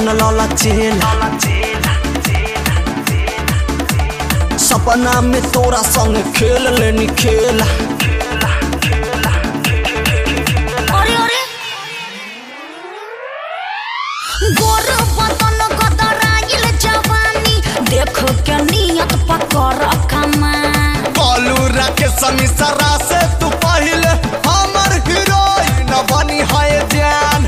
लला चेला सपना में तोरा संग खेल लेनी खेला। अरे अरे गोर बदन गदराइल जवानी देखो के नियत पकर कमा कलू रखे समीसरा से तू पहले हमर हीरोइन बनी है जान।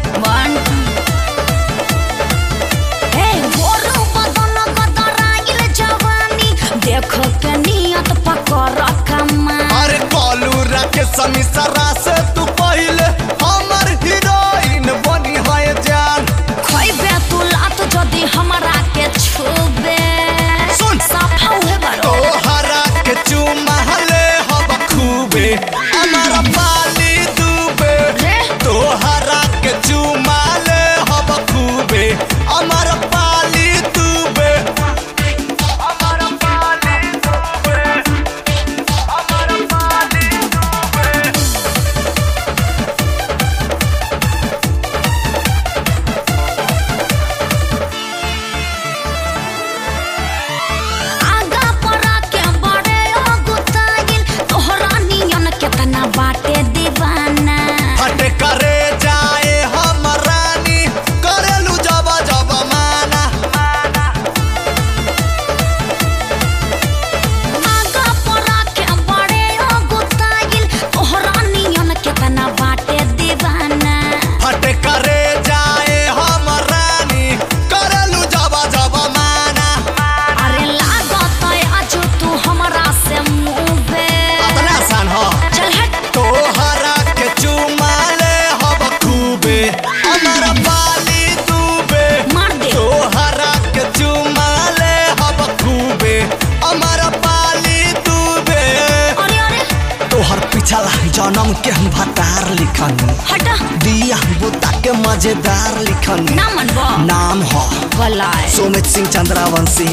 हे गोर बदन गदराइल जवानी देखो के नियत पकर कमा। अरे कलू रखे समीसरा से तू पहले हमर हीरोइन बनी है जान। खोइबे तू लात जदी हमरा के छुबे सुन साफा होए बारो तोहरा के चुमा ले हम खूबे हमारा पाली दूबे तोहरा के चुमा ले हम खूबे हमारा पाली दूबे हमारा पाली दूबे हमारा पाली दूबे। आगा परा के बड़े गुताइल तोहरा नियन केतना बाटे दीवाना। हट करे जाए हम रानी करेलू जब जब माना। आगा परा के बड़े गुताइल तोहरा नियन केतना बाटे दीवाना। हट करे जाए हम रानी करेलू जब जब माना। अरे लागत आज तू हमरा से मुँहे अपना सन हो चल हट तोहरा के चुमा ले हम खूबे हमारा पाली दूबे मार दे तोहरा के चुमा ले हम खूबे हमारा पाली दूबे। अरे अरे तोहर पिछला जन्म के हम भतार लिखनी हटा दिया बुता के मजेदार लिखनी ना मनबो नाम हो बलाय सोमित सिंह चंद्रावंशी।